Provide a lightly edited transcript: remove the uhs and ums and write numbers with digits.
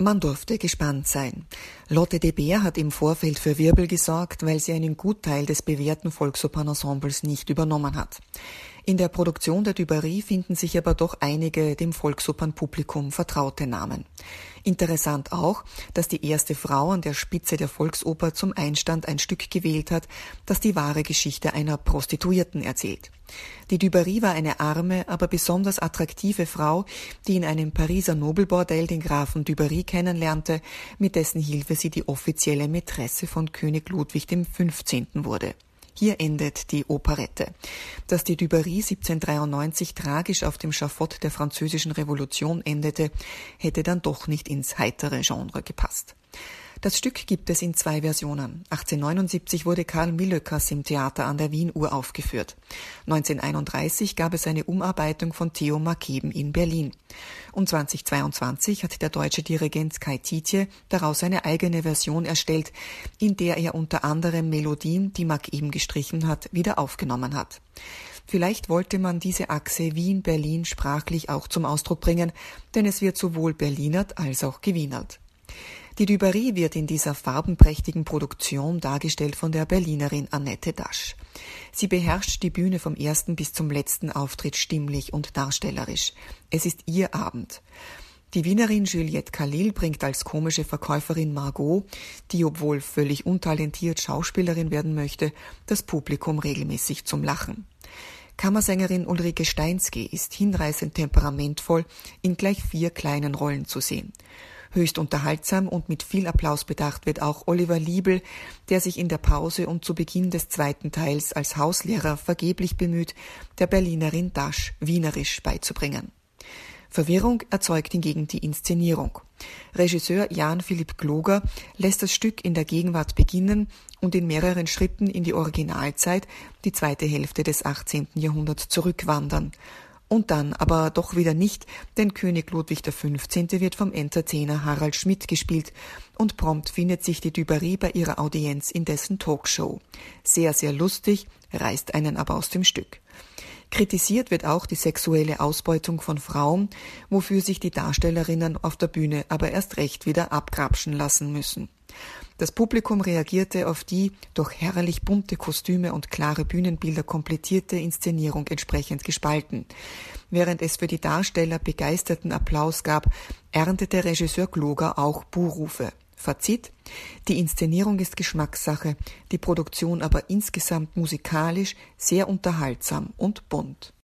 Man durfte gespannt sein. Lotte de Beer hat im Vorfeld für Wirbel gesorgt, weil sie einen Gutteil des bewährten Volksopernensembles nicht übernommen hat. In der Produktion der Dubarry finden sich aber doch einige dem Volksopernpublikum vertraute Namen. Interessant auch, dass die erste Frau an der Spitze der Volksoper zum Einstand ein Stück gewählt hat, das die wahre Geschichte einer Prostituierten erzählt. Die Dubarry war eine arme, aber besonders attraktive Frau, die in einem Pariser Nobelbordell den Grafen Dubarry kennenlernte, mit dessen Hilfe sie die offizielle Mätresse von König Ludwig XV. Wurde. Hier endet die Operette. Dass die Dubarry 1793 tragisch auf dem Schafott der Französischen Revolution endete, hätte dann doch nicht ins heitere Genre gepasst. Das Stück gibt es in 2 Versionen. 1879 wurde Karl Millöckers im Theater an der Wien uraufgeführt. 1931 gab es eine Umarbeitung von Theo Markeben in Berlin. Und 2022 hat der deutsche Dirigent Kai Tiedje daraus eine eigene Version erstellt, in der er unter anderem Melodien, die Markeben gestrichen hat, wieder aufgenommen hat. Vielleicht wollte man diese Achse Wien-Berlin sprachlich auch zum Ausdruck bringen, denn es wird sowohl Berlinert als auch Gewienert. Die Dubarry wird in dieser farbenprächtigen Produktion dargestellt von der Berlinerin Annette Dasch. Sie beherrscht die Bühne vom ersten bis zum letzten Auftritt stimmlich und darstellerisch. Es ist ihr Abend. Die Wienerin Juliette Khalil bringt als komische Verkäuferin Margot, die obwohl völlig untalentiert Schauspielerin werden möchte, das Publikum regelmäßig zum Lachen. Kammersängerin Ulrike Steinsky ist hinreißend temperamentvoll in gleich 4 kleinen Rollen zu sehen. Höchst unterhaltsam und mit viel Applaus bedacht wird auch Oliver Liebel, der sich in der Pause und zu Beginn des 2. Teils als Hauslehrer vergeblich bemüht, der Berlinerin Dasch Wienerisch beizubringen. Verwirrung erzeugt hingegen die Inszenierung. Regisseur Jan Philipp Gloger lässt das Stück in der Gegenwart beginnen und in mehreren Schritten in die Originalzeit, die 2. Hälfte des 18. Jahrhunderts, zurückwandern. Und dann aber doch wieder nicht, denn König Ludwig XV. Wird vom Entertainer Harald Schmidt gespielt und prompt findet sich die Dubarry bei ihrer Audienz in dessen Talkshow. Sehr, sehr lustig, reißt einen aber aus dem Stück. Kritisiert wird auch die sexuelle Ausbeutung von Frauen, wofür sich die Darstellerinnen auf der Bühne aber erst recht wieder abgrapschen lassen müssen. Das Publikum reagierte auf die durch herrlich bunte Kostüme und klare Bühnenbilder komplettierte Inszenierung entsprechend gespalten. Während es für die Darsteller begeisterten Applaus gab, erntete Regisseur Gloger auch Buhrufe. Fazit: Die Inszenierung ist Geschmackssache, die Produktion aber insgesamt musikalisch sehr unterhaltsam und bunt.